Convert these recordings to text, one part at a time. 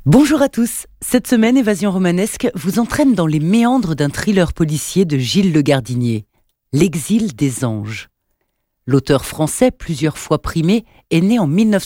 Bonjour à tous. Cette semaine, Évasion romanesque vous entraîne dans les méandres d'un thriller policier de Gilles Le Gardinier, L'exil des anges. L'auteur français, plusieurs fois primé, est né en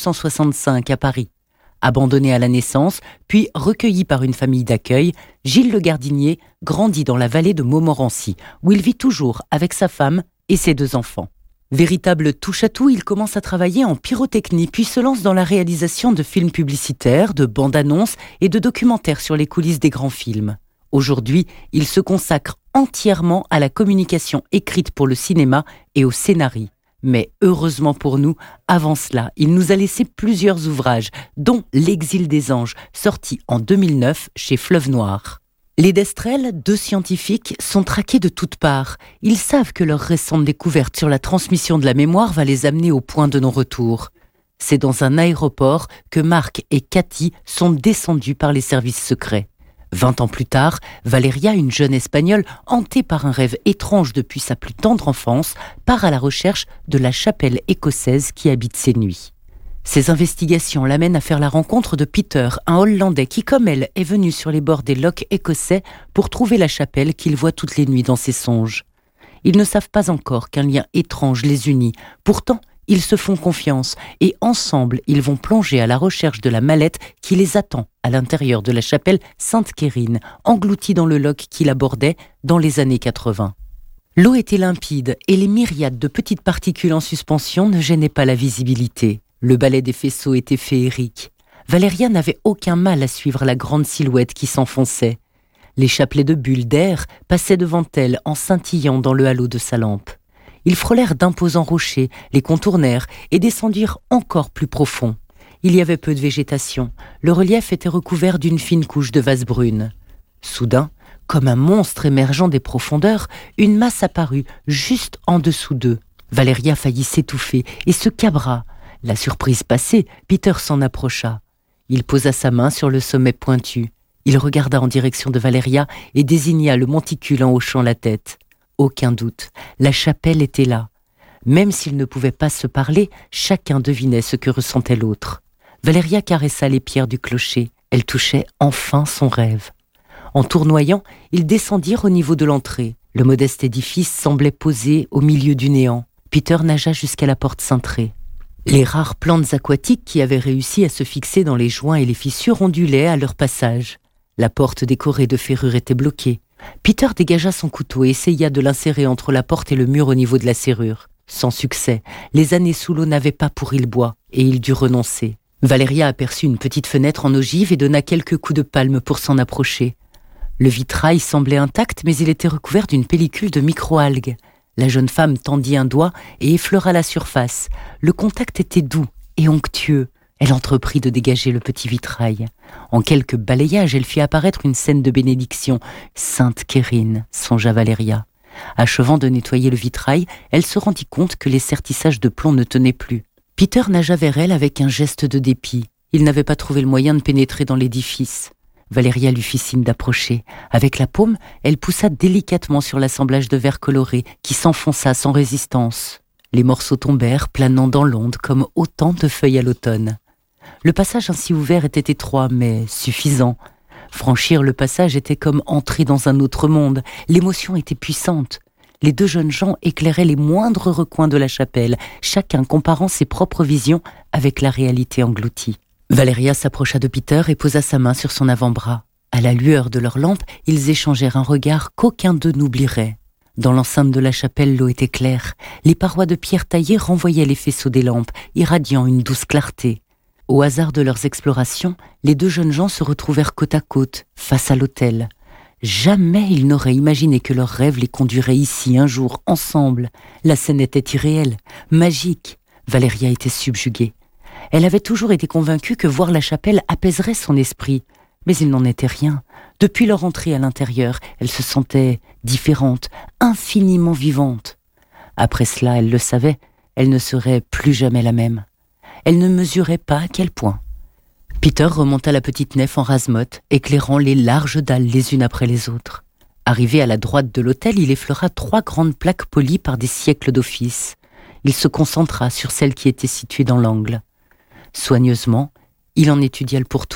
1965 à Paris. Abandonné à la naissance, puis recueilli par une famille d'accueil, Gilles Le Gardinier grandit dans la vallée de Montmorency, où il vit toujours avec sa femme et ses 2 enfants. Véritable touche-à-tout, il commence à travailler en pyrotechnie, puis se lance dans la réalisation de films publicitaires, de bandes-annonces et de documentaires sur les coulisses des grands films. Aujourd'hui, il se consacre entièrement à la communication écrite pour le cinéma et au scénario. Mais heureusement pour nous, avant cela, il nous a laissé plusieurs ouvrages, dont L'exil des anges, sorti en 2009 chez Fleuve Noir. Les Destrel, 2 scientifiques, sont traqués de toutes parts. Ils savent que leur récente découverte sur la transmission de la mémoire va les amener au point de non-retour. C'est dans un aéroport que Marc et Cathy sont descendus par les services secrets. 20 ans plus tard, Valeria, une jeune Espagnole hantée par un rêve étrange depuis sa plus tendre enfance, part à la recherche de la chapelle écossaise qui habite ses nuits. Ses investigations l'amènent à faire la rencontre de Peter, un Hollandais qui, comme elle, est venu sur les bords des lochs écossais pour trouver la chapelle qu'il voit toutes les nuits dans ses songes. Ils ne savent pas encore qu'un lien étrange les unit. Pourtant, ils se font confiance et ensemble, ils vont plonger à la recherche de la mallette qui les attend à l'intérieur de la chapelle Sainte-Quérine, engloutie dans le loch qui l'abordait dans les années 80. L'eau était limpide et les myriades de petites particules en suspension ne gênaient pas la visibilité. Le balai des faisceaux était féerique. Valeria n'avait aucun mal à suivre la grande silhouette qui s'enfonçait. Les chapelets de bulles d'air passaient devant elle en scintillant dans le halo de sa lampe. Ils frôlèrent d'imposants rochers, les contournèrent et descendirent encore plus profond. Il y avait peu de végétation. Le relief était recouvert d'une fine couche de vase brune. Soudain, comme un monstre émergeant des profondeurs, une masse apparut juste en dessous d'eux. Valeria faillit s'étouffer et se cabra. La surprise passée, Peter s'en approcha. Il posa sa main sur le sommet pointu. Il regarda en direction de Valeria et désigna le monticule en hochant la tête. Aucun doute, la chapelle était là. Même s'ils ne pouvaient pas se parler, chacun devinait ce que ressentait l'autre. Valeria caressa les pierres du clocher. Elle touchait enfin son rêve. En tournoyant, ils descendirent au niveau de l'entrée. Le modeste édifice semblait posé au milieu du néant. Peter nagea jusqu'à la porte cintrée. Les rares plantes aquatiques qui avaient réussi à se fixer dans les joints et les fissures ondulaient à leur passage. La porte décorée de ferrures était bloquée. Peter dégagea son couteau et essaya de l'insérer entre la porte et le mur au niveau de la serrure. Sans succès, les années sous l'eau n'avaient pas pourri le bois et il dut renoncer. Valeria aperçut une petite fenêtre en ogive et donna quelques coups de palme pour s'en approcher. Le vitrail semblait intact, mais il était recouvert d'une pellicule de microalgues. La jeune femme tendit un doigt et effleura la surface. Le contact était doux et onctueux. Elle entreprit de dégager le petit vitrail. En quelques balayages, elle fit apparaître une scène de bénédiction. « Sainte Quérine », songea Valeria. Achevant de nettoyer le vitrail, elle se rendit compte que les sertissages de plomb ne tenaient plus. Peter nagea vers elle avec un geste de dépit. Il n'avait pas trouvé le moyen de pénétrer dans l'édifice. Valeria lui fit signe d'approcher. Avec la paume, elle poussa délicatement sur l'assemblage de verre coloré qui s'enfonça sans résistance. Les morceaux tombèrent, planant dans l'onde comme autant de feuilles à l'automne. Le passage ainsi ouvert était étroit, mais suffisant. Franchir le passage était comme entrer dans un autre monde. L'émotion était puissante. Les 2 jeunes gens éclairaient les moindres recoins de la chapelle, chacun comparant ses propres visions avec la réalité engloutie. Valeria s'approcha de Peter et posa sa main sur son avant-bras. À la lueur de leur lampe, ils échangèrent un regard qu'aucun d'eux n'oublierait. Dans l'enceinte de la chapelle, l'eau était claire. Les parois de pierre taillée renvoyaient les faisceaux des lampes, irradiant une douce clarté. Au hasard de leurs explorations, les 2 jeunes gens se retrouvèrent côte à côte, face à l'autel. Jamais ils n'auraient imaginé que leur rêve les conduirait ici un jour, ensemble. La scène était irréelle, magique. Valeria était subjuguée. Elle avait toujours été convaincue que voir la chapelle apaiserait son esprit. Mais il n'en était rien. Depuis leur entrée à l'intérieur, elle se sentait différente, infiniment vivante. Après cela, elle le savait, elle ne serait plus jamais la même. Elle ne mesurait pas à quel point. Peter remonta la petite nef en rase-motte, éclairant les larges dalles les unes après les autres. Arrivé à la droite de l'autel, il effleura 3 grandes plaques polies par des siècles d'office. Il se concentra sur celle qui était située dans l'angle. Soigneusement, il en étudia le pourtour.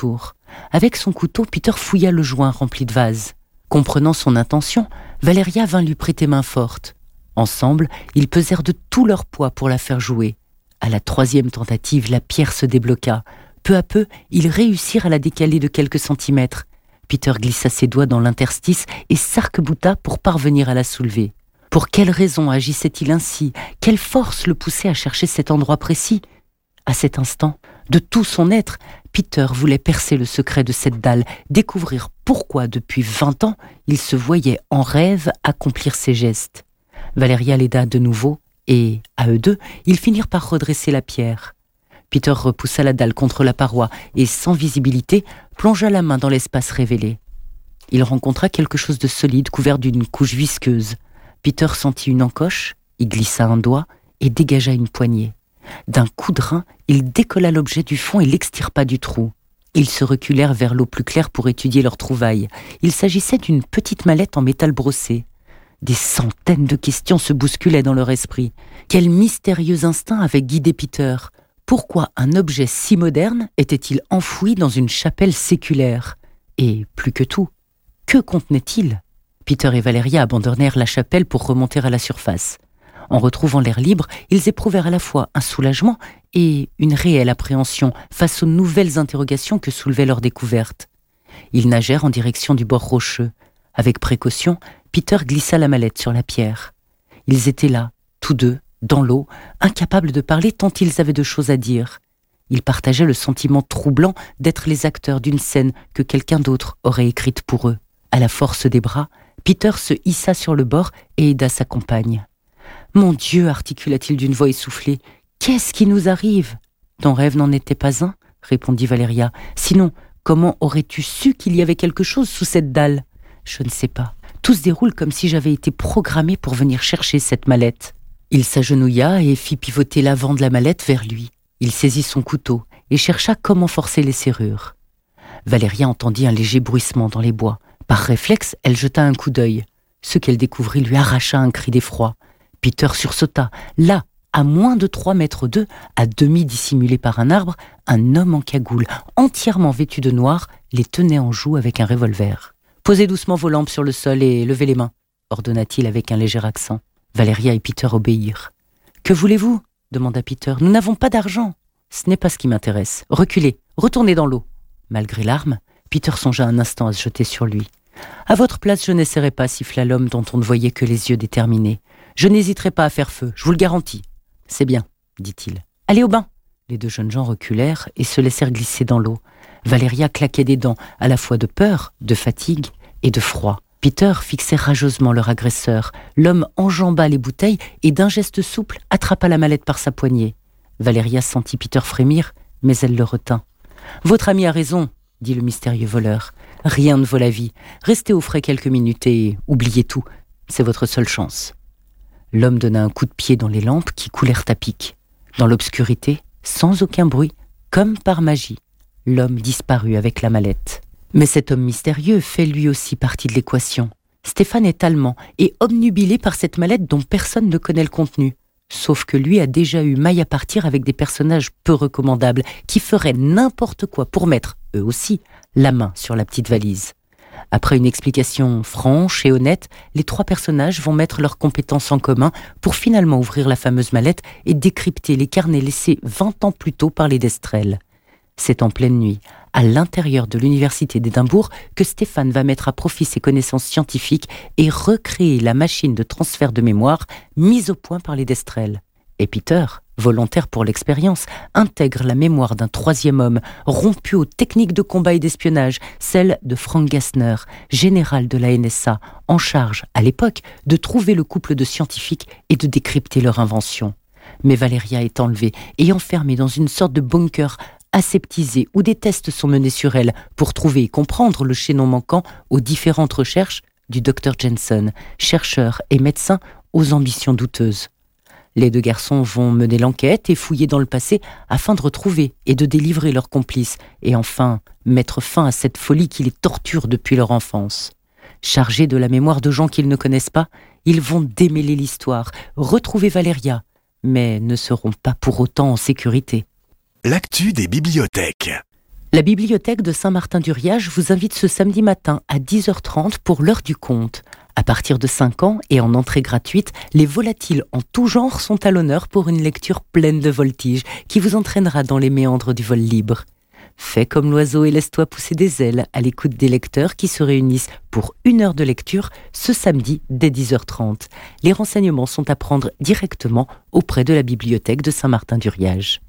Avec son couteau, Peter fouilla le joint rempli de vases. Comprenant son intention, Valeria vint lui prêter main forte. Ensemble, ils pesèrent de tout leur poids pour la faire jouer. À la 3e tentative, la pierre se débloqua. Peu à peu, ils réussirent à la décaler de quelques centimètres. Peter glissa ses doigts dans l'interstice et s'arc-bouta pour parvenir à la soulever. Pour quelle raison agissait-il ainsi? Quelle force le poussait à chercher cet endroit précis? À cet instant, de tout son être, Peter voulait percer le secret de cette dalle, découvrir pourquoi, depuis 20 ans, il se voyait en rêve accomplir ses gestes. Valeria l'aida de nouveau, et, à eux deux, ils finirent par redresser la pierre. Peter repoussa la dalle contre la paroi et, sans visibilité, plongea la main dans l'espace révélé. Il rencontra quelque chose de solide couvert d'une couche visqueuse. Peter sentit une encoche, y glissa un doigt et dégagea une poignée. D'un coup de rein, il décolla l'objet du fond et l'extirpa du trou. Ils se reculèrent vers l'eau plus claire pour étudier leur trouvaille. Il s'agissait d'une petite mallette en métal brossé. Des centaines de questions se bousculaient dans leur esprit. Quel mystérieux instinct avait guidé Peter? Pourquoi un objet si moderne était-il enfoui dans une chapelle séculaire? Et, plus que tout, que contenait-il? Peter et Valeria abandonnèrent la chapelle pour remonter à la surface. En retrouvant l'air libre, ils éprouvèrent à la fois un soulagement et une réelle appréhension face aux nouvelles interrogations que soulevait leur découverte. Ils nagèrent en direction du bord rocheux. Avec précaution, Peter glissa la mallette sur la pierre. Ils étaient là, tous deux, dans l'eau, incapables de parler tant ils avaient de choses à dire. Ils partageaient le sentiment troublant d'être les acteurs d'une scène que quelqu'un d'autre aurait écrite pour eux. À la force des bras, Peter se hissa sur le bord et aida sa compagne. « Mon Dieu !» articula-t-il d'une voix essoufflée. « Qu'est-ce qui nous arrive ?»« Ton rêve n'en était pas un ?» répondit Valeria. « Sinon, comment aurais-tu su qu'il y avait quelque chose sous cette dalle ?»« Je ne sais pas. Tout se déroule comme si j'avais été programmé pour venir chercher cette mallette. » Il s'agenouilla et fit pivoter l'avant de la mallette vers lui. Il saisit son couteau et chercha comment forcer les serrures. Valeria entendit un léger bruissement dans les bois. Par réflexe, elle jeta un coup d'œil. Ce qu'elle découvrit lui arracha un cri d'effroi. Peter sursauta. Là, à moins de 3 mètres d'eux, à demi dissimulé par un arbre, un homme en cagoule, entièrement vêtu de noir, les tenait en joue avec un revolver. « Posez doucement vos lampes sur le sol et levez les mains », ordonna-t-il avec un léger accent. Valeria et Peter obéirent. « Que voulez-vous » demanda Peter. « Nous n'avons pas d'argent. »« Ce n'est pas ce qui m'intéresse. Reculez, retournez dans l'eau. » Malgré l'arme, Peter songea un instant à se jeter sur lui. « À votre place, je n'essaierai pas, » siffla l'homme dont on ne voyait que les yeux déterminés. « Je n'hésiterai pas à faire feu, je vous le garantis. »« C'est bien, » dit-il. « Allez au bain !» Les deux jeunes gens reculèrent et se laissèrent glisser dans l'eau. Valeria claquait des dents, à la fois de peur, de fatigue et de froid. Peter fixait rageusement leur agresseur. L'homme enjamba les bouteilles et d'un geste souple attrapa la mallette par sa poignée. Valeria sentit Peter frémir, mais elle le retint. « Votre ami a raison, » dit le mystérieux voleur. « Rien ne vaut la vie. Restez au frais quelques minutes et oubliez tout. C'est votre seule chance. » L'homme donna un coup de pied dans les lampes qui coulèrent à pic. Dans l'obscurité, sans aucun bruit, comme par magie, l'homme disparut avec la mallette. Mais cet homme mystérieux fait lui aussi partie de l'équation. Stéphane est allemand et obnubilé par cette mallette dont personne ne connaît le contenu. Sauf que lui a déjà eu maille à partir avec des personnages peu recommandables qui feraient n'importe quoi pour mettre, eux aussi, la main sur la petite valise. Après une explication franche et honnête, les 3 personnages vont mettre leurs compétences en commun pour finalement ouvrir la fameuse mallette et décrypter les carnets laissés 20 ans plus tôt par les Destrel. C'est en pleine nuit, à l'intérieur de l'université d'Édimbourg, que Stéphane va mettre à profit ses connaissances scientifiques et recréer la machine de transfert de mémoire mise au point par les Destrel. Et Peter, volontaire pour l'expérience, intègre la mémoire d'un 3e homme, rompu aux techniques de combat et d'espionnage, celle de Frank Gassner, général de la NSA, en charge, à l'époque, de trouver le couple de scientifiques et de décrypter leur invention. Mais Valeria est enlevée et enfermée dans une sorte de bunker aseptisé où des tests sont menés sur elle pour trouver et comprendre le chaînon manquant aux différentes recherches du Dr Jensen, chercheur et médecin aux ambitions douteuses. Les 2 garçons vont mener l'enquête et fouiller dans le passé afin de retrouver et de délivrer leurs complices et enfin mettre fin à cette folie qui les torture depuis leur enfance. Chargés de la mémoire de gens qu'ils ne connaissent pas, ils vont démêler l'histoire, retrouver Valeria, mais ne seront pas pour autant en sécurité. L'actu des bibliothèques. La bibliothèque de Saint-Martin-du-Riage vous invite ce samedi matin à 10h30 pour l'heure du conte. À partir de 5 ans et en entrée gratuite, les volatiles en tout genre sont à l'honneur pour une lecture pleine de voltige qui vous entraînera dans les méandres du vol libre. Fais comme l'oiseau et laisse-toi pousser des ailes à l'écoute des lecteurs qui se réunissent pour 1 heure de lecture ce samedi dès 10h30. Les renseignements sont à prendre directement auprès de la bibliothèque de Saint-Martin-du-Riage.